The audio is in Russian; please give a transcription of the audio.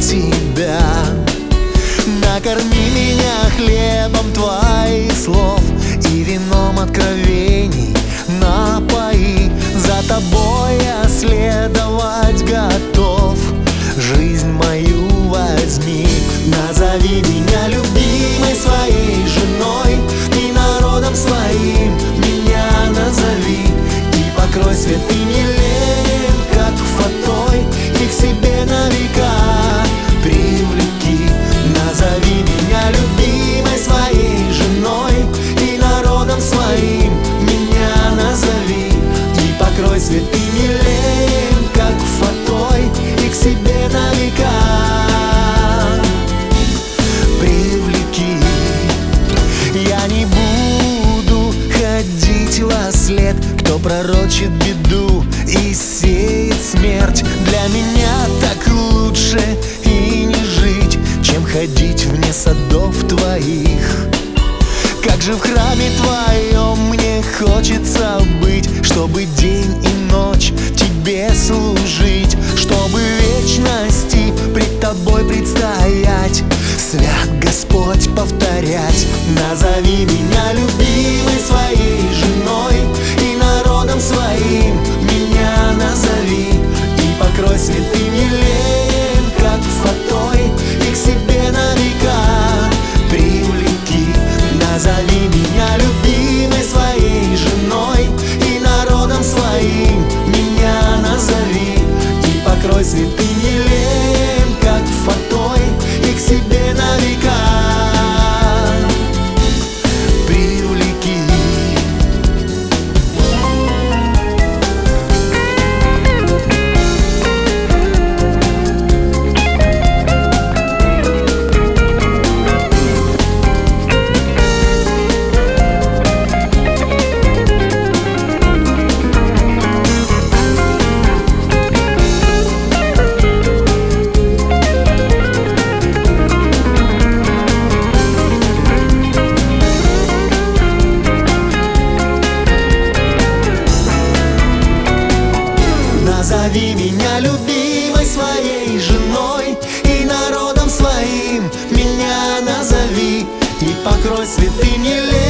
тебя. Накорми меня хлебом твоих слов и вином откровений напои. За тобой я следовать готов, жизнь мою возьми. Назови меня любимой своей женой, и народом своим меня назови. И покрой святым елеем, как фатой, и к себе на века привлеки. Назови меня любимой своей женой, и народом своим меня назови. И покрой святым елеем, как фатой, и к себе на века привлеки. Я не буду ходить вослед, кто пророчит беду и сеет смерть. Для меня так лучше и не жить, чем ходить вне садов твоих. Как же в храме твоем мне хочется быть, чтобы день и ночь тебе служить, чтобы в вечности пред тобой предстоять, свят Господь повторять. Назови меня любимой своей женой, и народом своим меня назови. И покрой святым елеем, как фатой, и к себе на века привлеки. Назови меня любимой своей женой, и народом своим меня назови. И покрой святым елеем, как фатой, и к себе на века привлеки. Назови меня любимой своей женой, и народом своим меня назови. И покрой святым елеем,